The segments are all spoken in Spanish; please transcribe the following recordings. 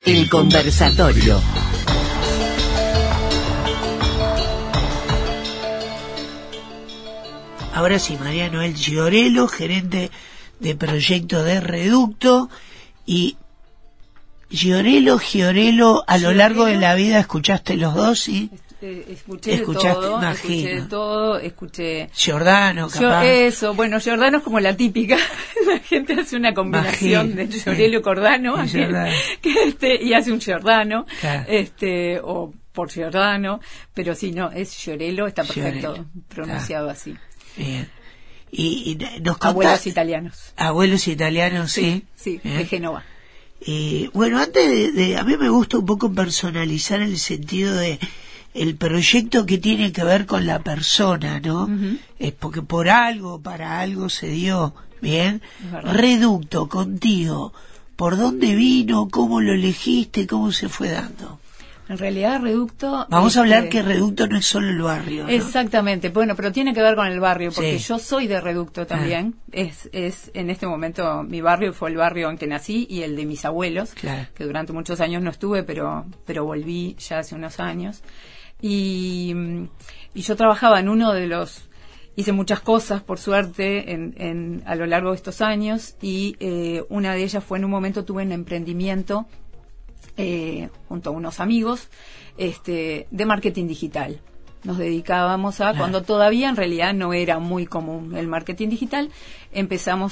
El conversatorio. Ahora sí, María Noel Giorello, gerente de proyecto de Reducto. Y Giorello, a lo largo de la vida escuchaste los dos, ¿sí? Escuché de todo, escuché Giordano, capaz. Giordano es como la típica, la gente hace una combinación de Giorello y Cordano, y hace un Giordano, claro. O por Giordano, pero sí, no, es Giorello, está perfecto pronunciado así. Bien. Y nos contás, abuelos italianos, sí, de Génova. Bueno, antes de a mí me gusta un poco personalizar el sentido de el proyecto que tiene que ver con la persona, ¿no? Uh-huh. Es porque para algo se dio, ¿bien? Reducto, contigo, ¿por dónde vino? ¿Cómo lo elegiste? ¿Cómo se fue dando? En realidad, Reducto... Vamos a hablar que Reducto no es solo el barrio, ¿no? Exactamente. Bueno, pero tiene que ver con el barrio, porque yo soy de Reducto también. Es en este momento, mi barrio fue el barrio en que nací y el de mis abuelos, que durante muchos años no estuve, pero volví ya hace unos años. Y yo trabajaba en uno de los... Hice muchas cosas, por suerte, a lo largo de estos años, y una de ellas fue en un momento tuve un emprendimiento junto a unos amigos de marketing digital. Nos dedicábamos cuando todavía en realidad no era muy común el marketing digital, empezamos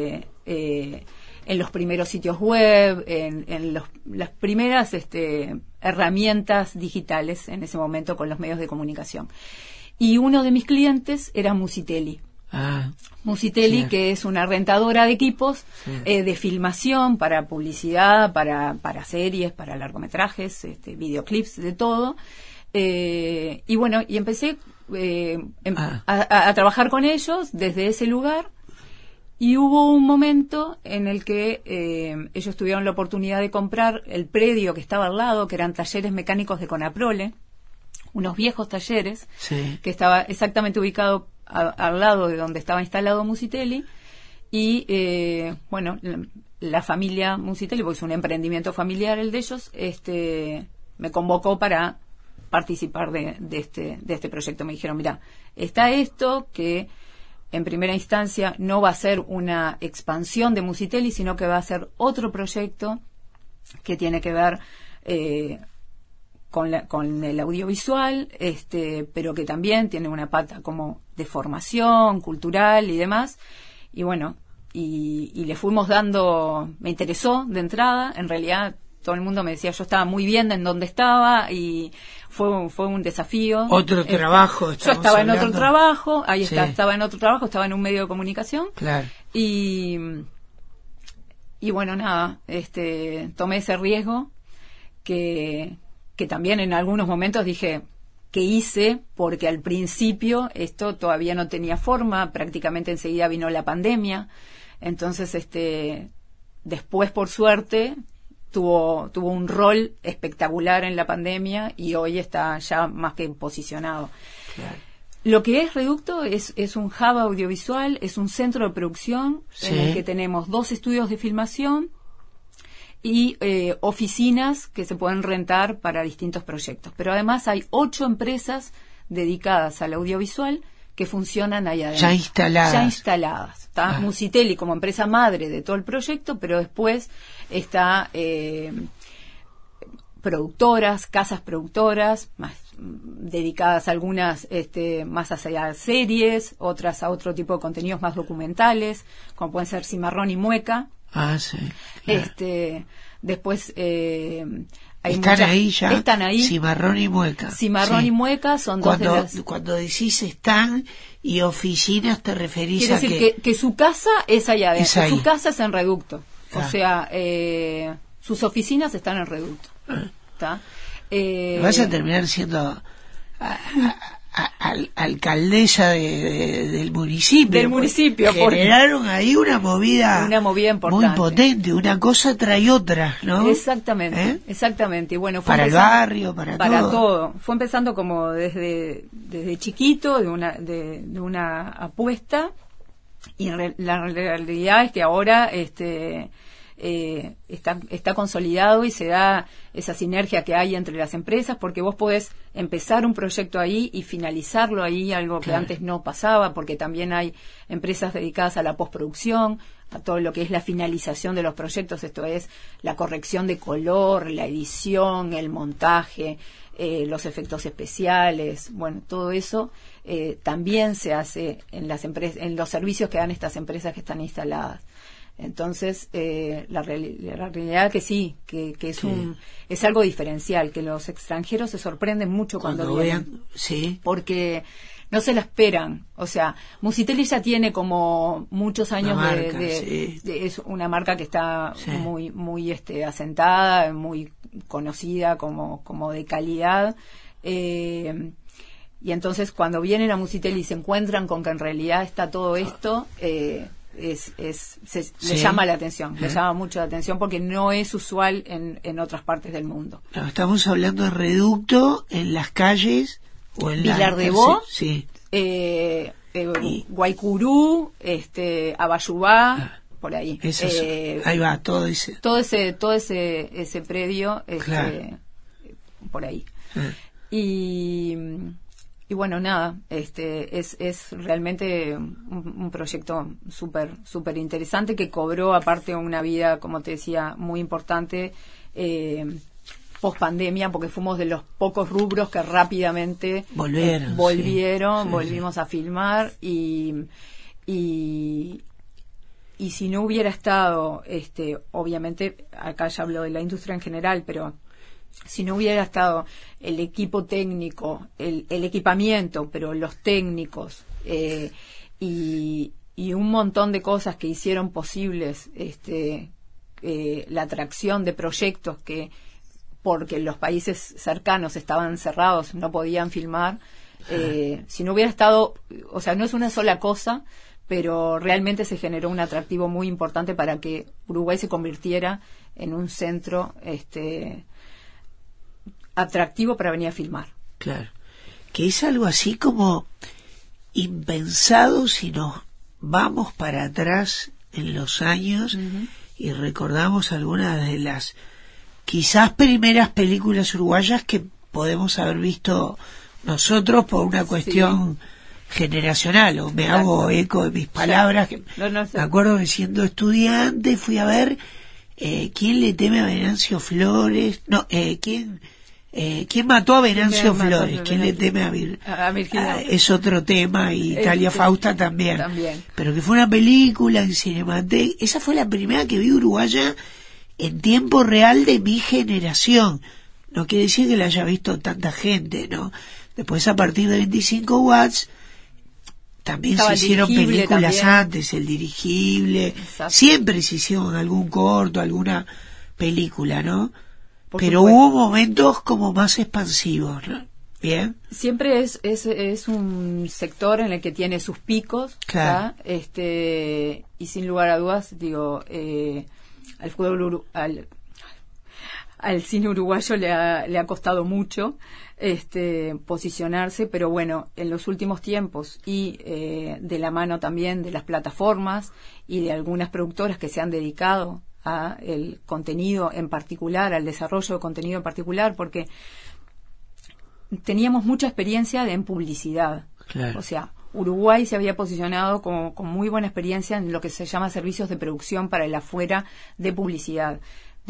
en los primeros sitios web, en las primeras herramientas digitales en ese momento con los medios de comunicación. Y uno de mis clientes era Musitelli. Musitelli, que es una rentadora de equipos de filmación para publicidad, para series, para largometrajes, videoclips, de todo. Y bueno, y empecé a trabajar con ellos desde ese lugar. Y hubo un momento en el que ellos tuvieron la oportunidad de comprar el predio que estaba al lado, que eran talleres mecánicos de Conaprole, unos viejos talleres, que estaba exactamente ubicado al lado de donde estaba instalado Musitelli. Y bueno, la familia Musitelli, porque es un emprendimiento familiar el de ellos, me convocó para participar de este proyecto. Me dijeron, mira, está esto que en primera instancia no va a ser una expansión de Musitelli, sino que va a ser otro proyecto que tiene que ver con el audiovisual, pero que también tiene una pata como de formación cultural y demás. Y bueno, y le fuimos dando, me interesó de entrada. En realidad todo el mundo me decía, yo estaba muy bien en donde estaba, y fue un desafío. Otro trabajo. Yo estaba en otro trabajo, estaba en otro trabajo, estaba en un medio de comunicación. Claro. Y bueno, nada, tomé ese riesgo que también en algunos momentos dije que hice, porque al principio esto todavía no tenía forma, prácticamente enseguida vino la pandemia. Entonces, después, por suerte, tuvo un rol espectacular en la pandemia y hoy está ya más que posicionado. Claro. Lo que es Reducto es un hub audiovisual, es un centro de producción en el que tenemos 2 estudios de filmación y oficinas que se pueden rentar para distintos proyectos. Pero además hay 8 empresas dedicadas al audiovisual que funcionan ahí adentro. Ya instaladas. Está Musitelli como empresa madre de todo el proyecto, pero después está productoras, casas productoras, más dedicadas algunas más hacia series, otras a otro tipo de contenidos más documentales, como pueden ser Cimarrón y Mueca. Sí. Claro. Después están ahí. Cimarrón y Mueca. Y Mueca son dos de las... Cuando decís están y oficinas, te referís Quiere a decir que su casa es allá adentro. Su casa es en Reducto. Claro. O sea, sus oficinas están en Reducto. ¿Está? Vas a terminar siendo alcaldesa del municipio. Del municipio. Generaron ahí una movida importante. Muy potente, una cosa trae otra, ¿no? Exactamente, exactamente. Y bueno, fue para el barrio, para todo. Fue empezando como desde chiquito, de una apuesta, y la realidad es que ahora está consolidado y se da esa sinergia que hay entre las empresas, porque vos podés empezar un proyecto ahí y finalizarlo ahí, algo que antes no pasaba, porque también hay empresas dedicadas a la postproducción, a todo lo que es la finalización de los proyectos, esto es la corrección de color, la edición, el montaje, los efectos especiales, bueno, todo eso también se hace en las empresas, en los servicios que dan estas empresas que están instaladas. Entonces, la realidad que sí, que es es algo diferencial, que los extranjeros se sorprenden mucho cuando vienen, vean, sí, porque no se la esperan. O sea, Musitelli ya tiene como muchos años es una marca que está muy asentada, muy conocida como de calidad. Y entonces cuando vienen a Musitelli y se encuentran con que en realidad está todo esto, le llama la atención, le llama mucho la atención porque no es usual en otras partes del mundo. No, estamos hablando de Reducto en las calles o en Vilar de Bo, sí. Guaycurú, Abayubá, por ahí. Ahí va, todo ese predio, claro. Por ahí. Y bueno, nada, es realmente un proyecto súper interesante que cobró aparte una vida, como te decía, muy importante post pandemia, porque fuimos de los pocos rubros que rápidamente volvimos a filmar y si no hubiera estado, obviamente, acá ya hablo de la industria en general, pero si no hubiera estado el equipo técnico, el equipamiento, pero los técnicos y un montón de cosas que hicieron posibles la atracción de proyectos que porque los países cercanos estaban cerrados, no podían filmar, si no hubiera estado, o sea, no es una sola cosa, pero realmente se generó un atractivo muy importante para que Uruguay se convirtiera en un centro atractivo para venir a filmar. Claro, que es algo así como impensado si nos vamos para atrás en los años y recordamos algunas de las quizás primeras películas uruguayas que podemos haber visto nosotros por una cuestión generacional, o me hago eco de mis palabras, que me acuerdo que siendo estudiante fui a ver ¿Quién le teme a Venancio Flores? No, ¿quién mató a Venancio Flores? ¿Quién le teme a Virginia? Es otro tema, y Italia Fausta también. Pero que fue una película en Cinemateca. Esa fue la primera que vi uruguaya en tiempo real de mi generación. No quiere decir que la haya visto tanta gente, ¿no? Después, a partir de 25 watts, también se hicieron películas antes, El Dirigible. Exacto. Siempre se hicieron algún corto, alguna película, ¿no? Pero hubo momentos como más expansivos, ¿no? Bien. Siempre es un sector en el que tiene sus picos, claro. Y sin lugar a dudas, digo, al fútbol al cine uruguayo le ha costado mucho posicionarse, pero bueno, en los últimos tiempos y de la mano también de las plataformas y de algunas productoras que se han dedicado a el contenido en particular, al desarrollo de contenido en particular, porque teníamos mucha experiencia en publicidad. Claro. O sea, Uruguay se había posicionado con muy buena experiencia en lo que se llama servicios de producción para el afuera de publicidad,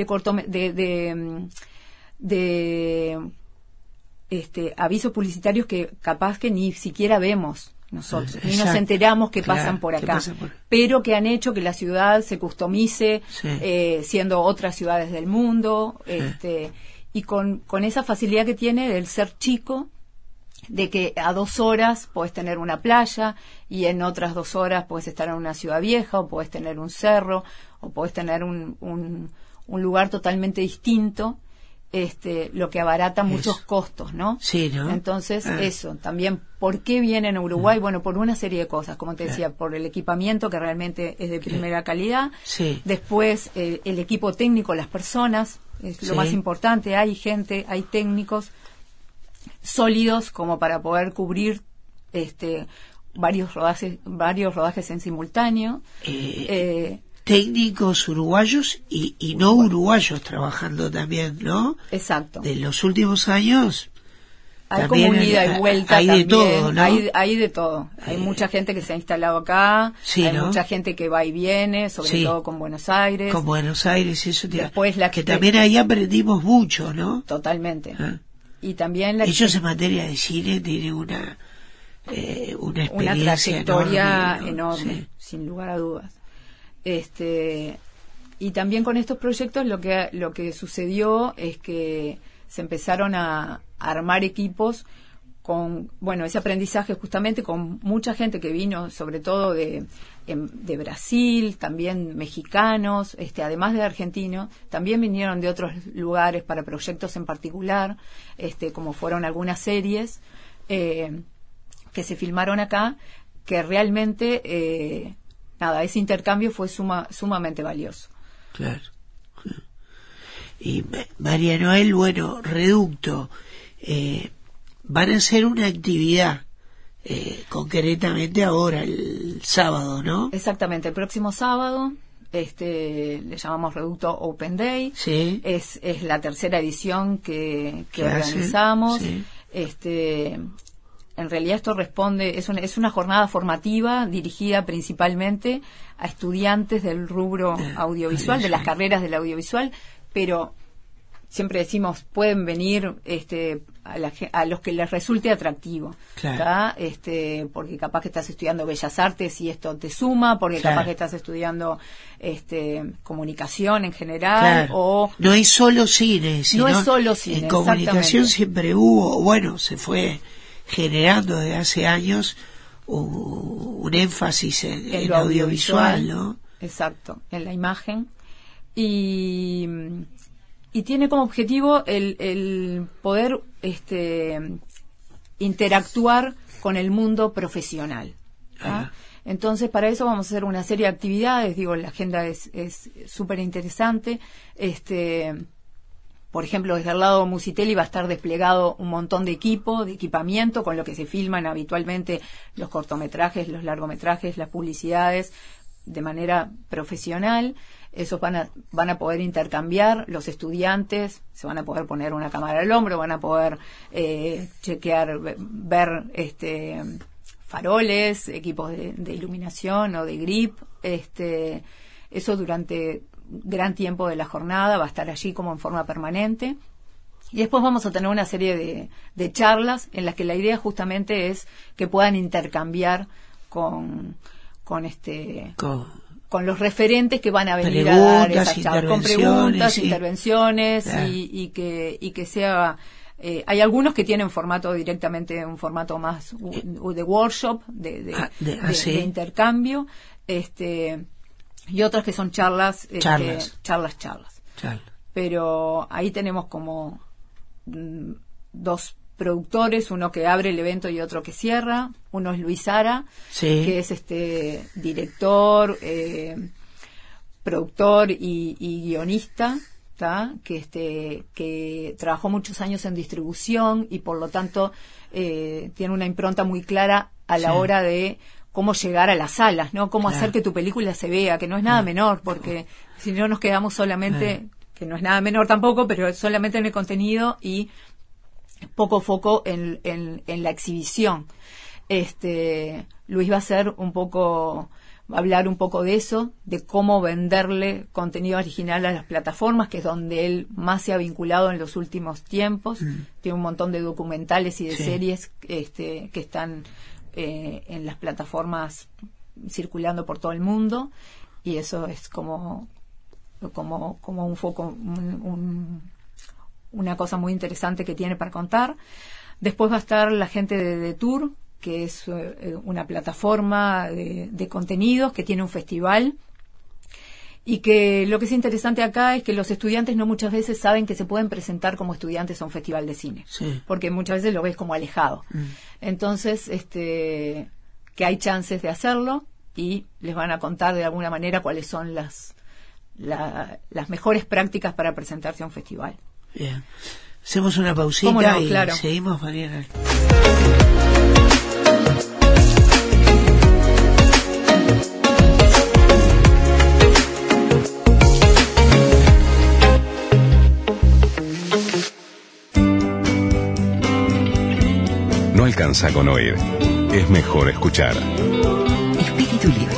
avisos publicitarios que capaz que ni siquiera vemos nosotros, exacto, ni nos enteramos que pasan por acá, pero que han hecho que la ciudad se customice, siendo otras ciudades del mundo, y con esa facilidad que tiene del ser chico, de que a 2 horas podés tener una playa y en otras 2 horas podés estar en una ciudad vieja, o podés tener un cerro, o podés tener un lugar totalmente distinto, lo que abarata muchos costos, ¿no? Sí, ¿no? Entonces, eso, también, ¿por qué vienen a Uruguay? Bueno, por una serie de cosas, como te decía, por el equipamiento, que realmente es de primera calidad. Sí. Después, el equipo técnico, las personas, es lo más importante. Hay gente, hay técnicos sólidos como para poder cubrir varios rodajes en simultáneo. técnicos uruguayos y no uruguayos trabajando también, ¿no? Exacto. De los últimos años hay como una ida y vuelta hay también. De todo, ¿no? Hay de todo. Hay mucha gente que se ha instalado acá, sí, hay ¿no? mucha gente que va y viene, sobre todo con Buenos Aires. Con Buenos Aires, eso después que también ahí aprendimos mucho, ¿no? Totalmente. Y también ellos en materia de cine tienen una experiencia, una trayectoria enorme, sí. Sin lugar a dudas. Y también con estos proyectos lo que sucedió es que se empezaron a armar equipos con, ese aprendizaje justamente con mucha gente que vino, sobre todo de Brasil, también mexicanos, además de argentinos, también vinieron de otros lugares para proyectos en particular, como fueron algunas series que se filmaron acá, que realmente, ese intercambio fue sumamente valioso. Claro. Y María Noel, Reducto, van a hacer una actividad concretamente ahora, el sábado, ¿no? Exactamente, el próximo sábado, le llamamos Reducto Open Day, sí. Es la tercera edición que organizamos, sí. En realidad esto responde, es una jornada formativa dirigida principalmente a estudiantes del rubro audiovisual, de las carreras del audiovisual, pero siempre decimos, pueden venir a los que les resulte atractivo, claro. Porque capaz que estás estudiando Bellas Artes y esto te suma, porque claro. capaz que estás estudiando comunicación en general, claro. o no es solo cine, sino no es solo cine, en comunicación siempre hubo, se fue generando desde hace años un énfasis en audiovisual, ¿no? Exacto, en la imagen. Y tiene como objetivo el poder interactuar con el mundo profesional. Entonces, para eso vamos a hacer una serie de actividades. La agenda es súper interesante. Por ejemplo, desde el lado Musitelli va a estar desplegado un montón de equipamiento con lo que se filman habitualmente los cortometrajes, los largometrajes, las publicidades de manera profesional. Esos van a poder intercambiar los estudiantes, se van a poder poner una cámara al hombro, van a poder chequear, ver faroles, equipos de iluminación o de grip. Eso durante gran tiempo de la jornada va a estar allí como en forma permanente. Y después vamos a tener una serie de charlas en las que la idea justamente es que puedan intercambiar con los referentes que van a venir a dar esas charlas, con preguntas, sí. Intervenciones, claro. y que sea hay algunos que tienen un formato más de workshop, de intercambio, y otras que son charlas. Pero ahí tenemos como dos productores, uno que abre el evento y otro que cierra. Uno es Luis Ara, sí. que es director, productor y guionista, que trabajó muchos años en distribución y por lo tanto tiene una impronta muy clara a la hora de cómo llegar a las salas, ¿no? Cómo hacer que tu película se vea, que no es nada menor, porque si no nos quedamos solamente, que no es nada menor tampoco, pero solamente en el contenido y poco foco en la exhibición. Luis va a hablar un poco de eso, de cómo venderle contenido original a las plataformas, que es donde él más se ha vinculado en los últimos tiempos. Tiene un montón de documentales y de series que están en las plataformas circulando por todo el mundo, y eso es como un foco, una cosa muy interesante que tiene para contar. Después va a estar la gente de Detour, que es una plataforma de contenidos que tiene un festival, y que lo que es interesante acá es que los estudiantes no muchas veces saben que se pueden presentar como estudiantes a un festival de cine, porque muchas veces lo ves como alejado. Entonces, que hay chances de hacerlo y les van a contar de alguna manera cuáles son las mejores prácticas para presentarse a un festival. Bien. Hacemos una pausita y claro. Seguimos, Mariana. No alcanza con oír. Es mejor escuchar. Espíritu Libre.